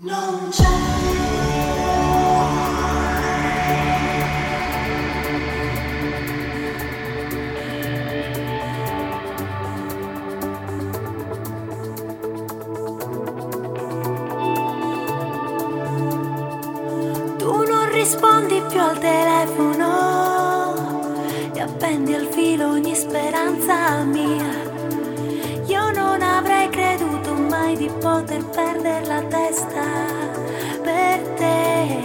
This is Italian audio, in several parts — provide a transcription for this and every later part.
Non c'è. Tu non rispondi più al telefono e appendi al filo ogni speranza mia. Io non avrei creduto mai di poter perdere la testa per te,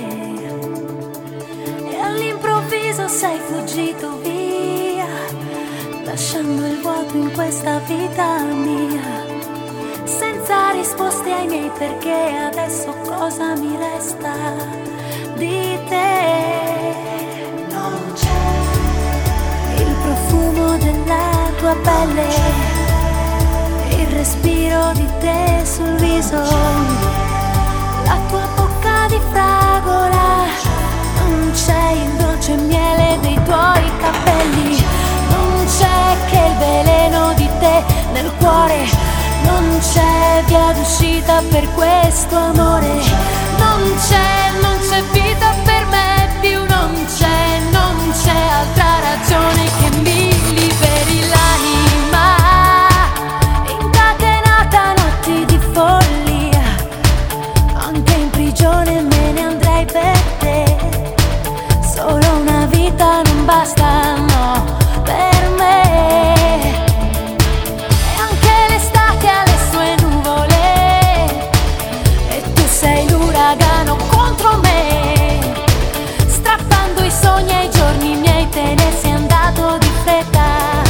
e all'improvviso sei fuggito via, lasciando il vuoto in questa vita mia, senza risposte ai miei perché. Adesso cosa mi resta di te? Non c'è il profumo della tua pelle, il respiro di te sul viso, la tua bocca di fragola, non c'è il dolce miele dei tuoi capelli, non c'è che il veleno di te nel cuore, non c'è via d'uscita per questo amore, non c'è vita per me più, non c'è altra ragione che mi liberi l'anima, incatenata notti di follia, anche in prigione me ne andrei per te, solo una vita non basta, no, per me, e anche l'estate ha le sue nuvole, e tu sei l'uragano contro me, strappando i sogni ai giorni miei, te ne sei andato di fretta,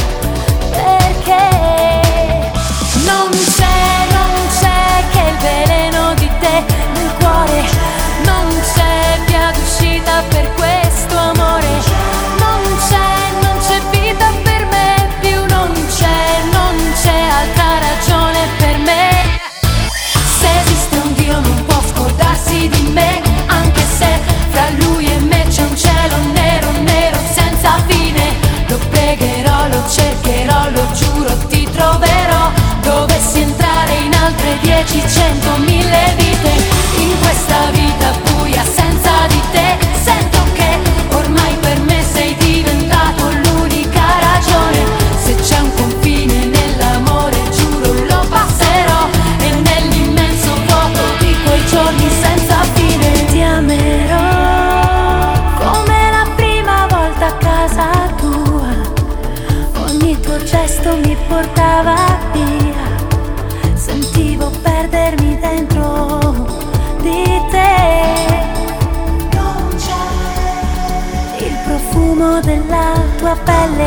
perché non c'è che il veleno di te nel cuore, non c'è via d'uscita per questo amore, non c'è vita per me più, non c'è altra ragione per me. Se esiste un Dio non può scordarsi di me, anche se fra lui e me c'è un cielo nero, nero senza fine. Lo pregherò, lo cercherò, lo giuro, ti troverò. Dovessi entrare in altre 10, 100, 1000 vite, in questa vita buia senza di te, sento che ormai per me sei diventato l'unica ragione. Se c'è un confine nell'amore giuro lo passerò, e nell'immenso vuoto di quei giorni senza fine ti amerò come la prima volta a casa tua. Ogni tuo gesto mi portava via, sentivo perdermi dentro di te. Non c'è il profumo della tua pelle,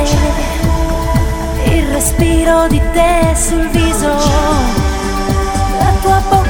il respiro di te sul viso, la tua bocca